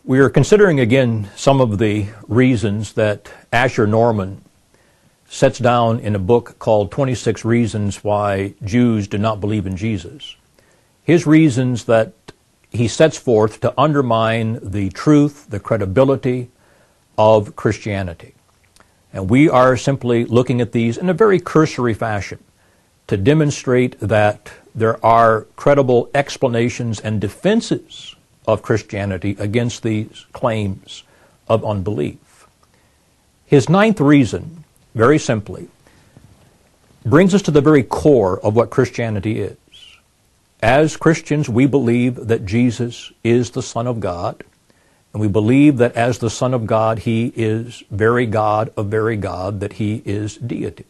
We are considering again some of the reasons that Asher Norman sets down in a book called 26 Reasons Why Jews Do Not Believe in Jesus. His reasons that he sets forth to undermine the truth, the credibility of Christianity. And we are simply looking at these in a very cursory fashion to demonstrate that there are credible explanations and defenses of Christianity against these claims of unbelief. His ninth reason, very simply, brings us to the very core of what Christianity is. As Christians, we believe that Jesus is the Son of God, and we believe that as the Son of God, He is very God of very God, that He is deity.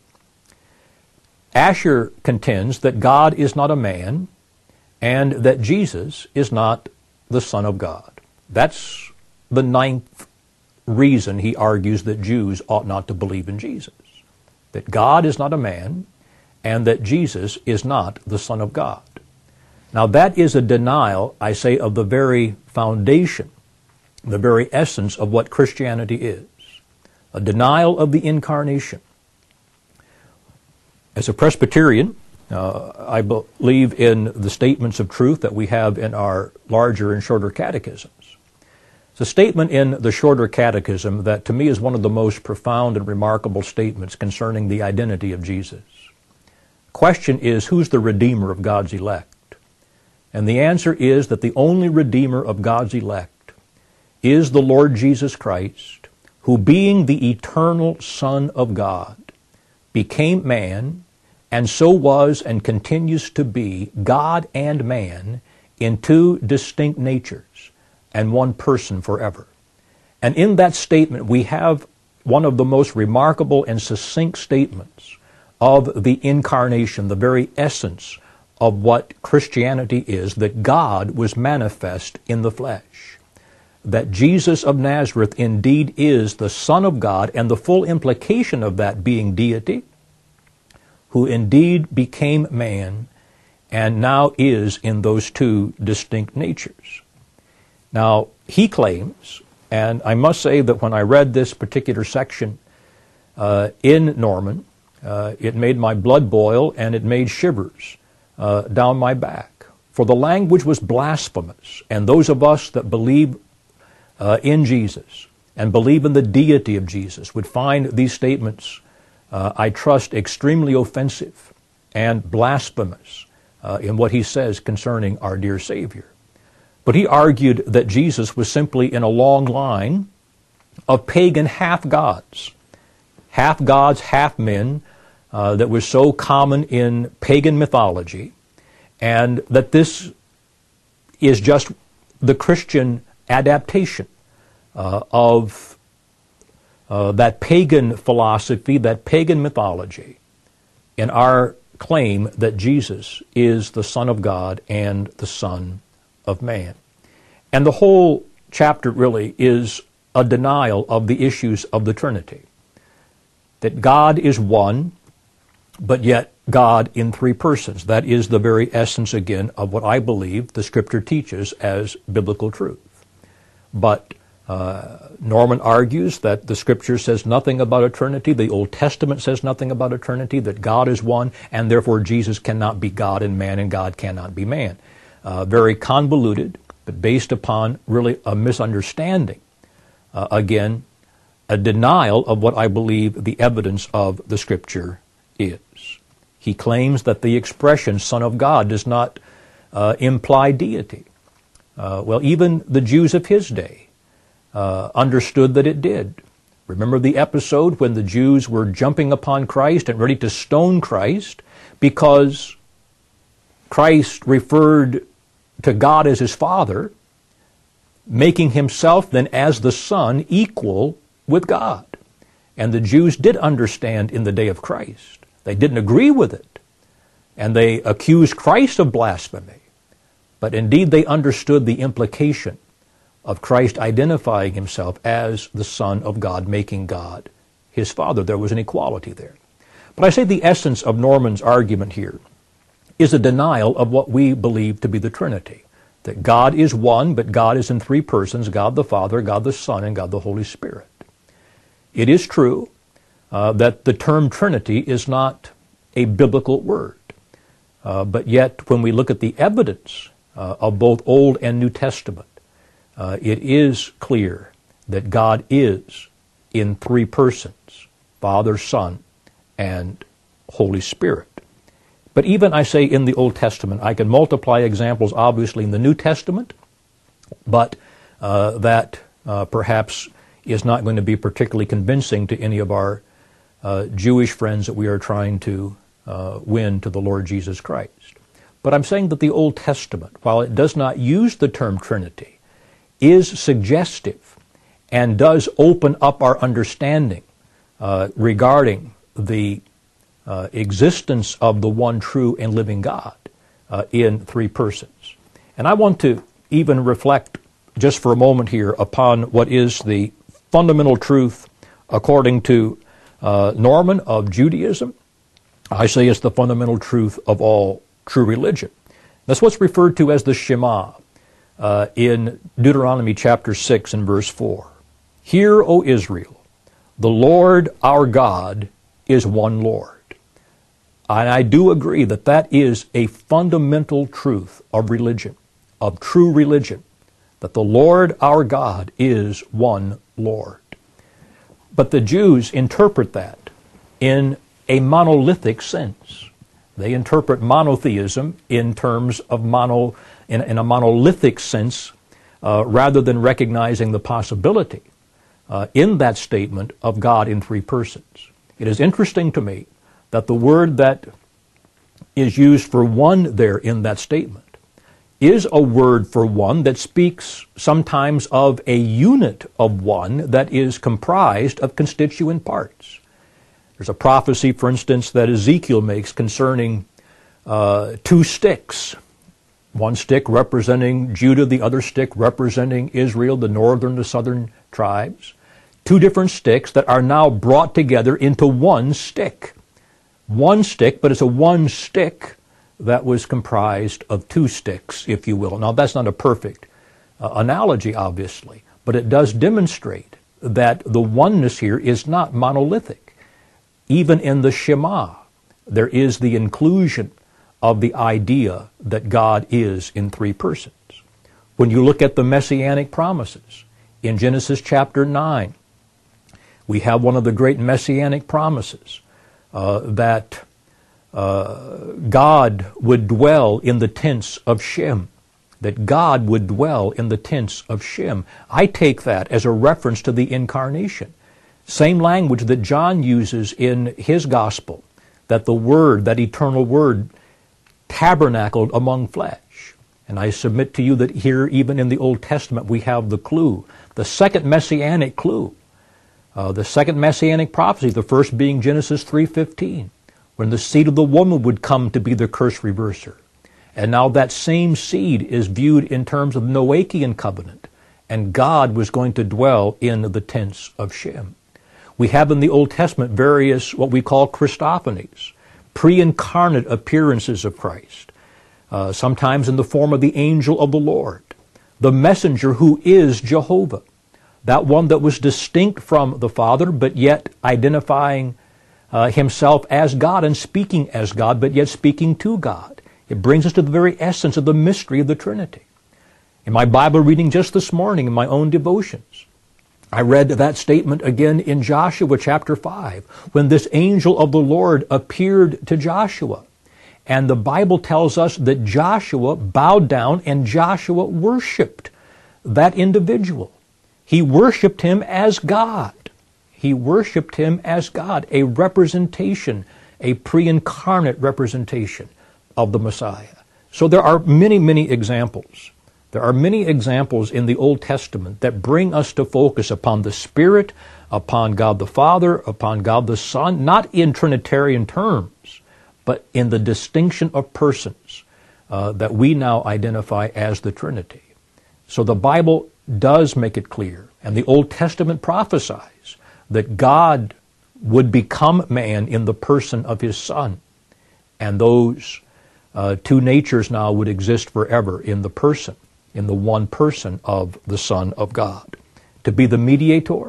Asher contends that God is not a man, and that Jesus is not the Son of God. That's the ninth reason he argues that Jews ought not to believe in Jesus. That God is not a man, and that Jesus is not the Son of God. Now that is a denial, I say, of the very foundation, the very essence of what Christianity is. A denial of the incarnation. As a Presbyterian, I believe in the statements of truth that we have in our larger and shorter catechisms. It's a statement in the shorter catechism that to me is one of the most profound and remarkable statements concerning the identity of Jesus. Question is, who's the Redeemer of God's elect? And the answer is that the only Redeemer of God's elect is the Lord Jesus Christ, who being the eternal Son of God, became man, and so was and continues to be God and man in two distinct natures and one person forever. And in that statement we have one of the most remarkable and succinct statements of the incarnation, the very essence of what Christianity is, that God was manifest in the flesh. That Jesus of Nazareth indeed is the Son of God, and the full implication of that being deity, who indeed became man and now is in those two distinct natures. Now, he claims, and I must say that when I read this particular section in Norman, it made my blood boil and it made shivers down my back. For the language was blasphemous, and those of us that believe in Jesus and believe in the deity of Jesus would find these statements I trust extremely offensive and blasphemous in what he says concerning our dear Savior. But he argued that Jesus was simply in a long line of pagan half-gods, half men, that was so common in pagan mythology, and that this is just the Christian adaptation of that pagan philosophy, that pagan mythology, in our claim that Jesus is the Son of God and the Son of Man. And the whole chapter really is a denial of the issues of the Trinity. That God is one, but yet God in three persons. That is the very essence, again, of what I believe the Scripture teaches as biblical truth. But Norman argues that the Scripture says nothing about a Trinity, the Old Testament says nothing about a Trinity, that God is one, and therefore Jesus cannot be God and God cannot be man. Very convoluted, but based upon really a misunderstanding. Again, a denial of what I believe the evidence of the Scripture is. He claims that the expression Son of God does not imply deity. Well, even the Jews of his day understood that it did. Remember the episode when the Jews were jumping upon Christ and ready to stone Christ because Christ referred to God as his Father, making himself then as the Son equal with God. And the Jews did understand in the day of Christ. They didn't agree with it. And they accused Christ of blasphemy. But indeed they understood the implication of Christ identifying himself as the Son of God, making God his Father. There was an equality there. But I say the essence of Norman's argument here is a denial of what we believe to be the Trinity. that God is one, but God is in three persons, God the Father, God the Son, and God the Holy Spirit. It is true that the term Trinity is not a biblical word, but yet when we look at the evidence of both Old and New Testament, it is clear that God is in three persons, Father, Son, and Holy Spirit. But even, I say, in the Old Testament, I can multiply examples, obviously, in the New Testament, but that perhaps is not going to be particularly convincing to any of our Jewish friends that we are trying to win to the Lord Jesus Christ. But I'm saying that the Old Testament, while it does not use the term Trinity, is suggestive and does open up our understanding regarding the existence of the one true and living God in three persons. And I want to even reflect just for a moment here upon what is the fundamental truth according to Norman of Judaism. I say it's the fundamental truth of all true religion. That's what's referred to as the Shema in Deuteronomy chapter 6 and verse 4. Hear, O Israel, the Lord our God is one Lord. And I do agree that that is a fundamental truth of religion, of true religion, that the Lord our God is one Lord. But the Jews interpret that in a monolithic sense. They interpret monotheism in terms of in a monolithic sense, rather than recognizing the possibility in that statement of God in three persons. It is interesting to me that the word that is used for one there in that statement is a word for one that speaks sometimes of a unit of one that is comprised of constituent parts. There's a prophecy, for instance, that Ezekiel makes concerning two sticks. One stick representing Judah, the other stick representing Israel, the northern, the southern tribes. Two different sticks that are now brought together into one stick. One stick, but it's a one stick that was comprised of two sticks, if you will. Now, that's not a perfect analogy, obviously, but it does demonstrate that the oneness here is not monolithic. Even in the Shema, there is the inclusion of the idea that God is in three persons. When you look at the Messianic promises, in Genesis chapter 9, we have one of the great Messianic promises that God would dwell in the tents of Shem, that God would dwell in the tents of Shem. I take that as a reference to the incarnation. Same language that John uses in his gospel, that the Word, that eternal Word, tabernacled among flesh. And I submit to you that here, even in the Old Testament, we have the clue, the second messianic clue, the second messianic prophecy, the first being Genesis 3:15, when the seed of the woman would come to be the curse reverser. And now that same seed is viewed in terms of the Noachian covenant, and God was going to dwell in the tents of Shem. We have in the Old Testament various what we call Christophanies, pre-incarnate appearances of Christ, sometimes in the form of the angel of the Lord, the messenger who is Jehovah, that one that was distinct from the Father, but yet identifying himself as God and speaking as God, but yet speaking to God. It brings us to the very essence of the mystery of the Trinity. In my Bible reading just this morning, in my own devotions, I read that statement again in Joshua chapter 5, when this angel of the Lord appeared to Joshua. And the Bible tells us that Joshua bowed down and Joshua worshiped that individual. He worshiped him as God. He worshiped him as God, a representation, a pre-incarnate representation of the Messiah. So there are many, many examples. There are many examples in the Old Testament that bring us to focus upon the Spirit, upon God the Father, upon God the Son, not in Trinitarian terms, but in the distinction of persons that we now identify as the Trinity. So the Bible does make it clear, and the Old Testament prophesies that God would become man in the person of his Son, and those two natures now would exist forever in the person in the one person of the Son of God. To be the mediator,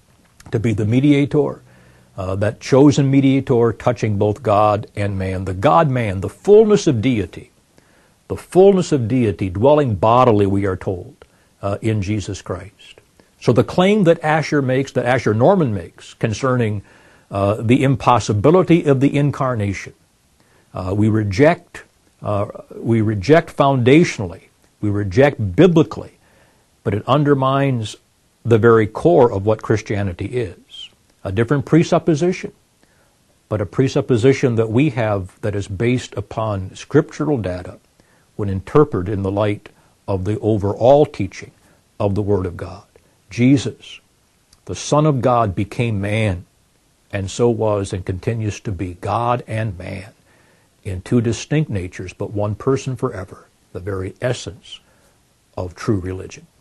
that chosen mediator touching both God and man, the God-man, the fullness of deity dwelling bodily, we are told, in Jesus Christ. So the claim that Asher Norman makes concerning the impossibility of the incarnation, we reject foundationally, we reject biblically, but it undermines the very core of what Christianity is. A different presupposition, but a presupposition that we have that is based upon scriptural data when interpreted in the light of the overall teaching of the Word of God. Jesus, the Son of God, became man, and so was and continues to be God and man in two distinct natures, but one person forever, the very essence of true religion.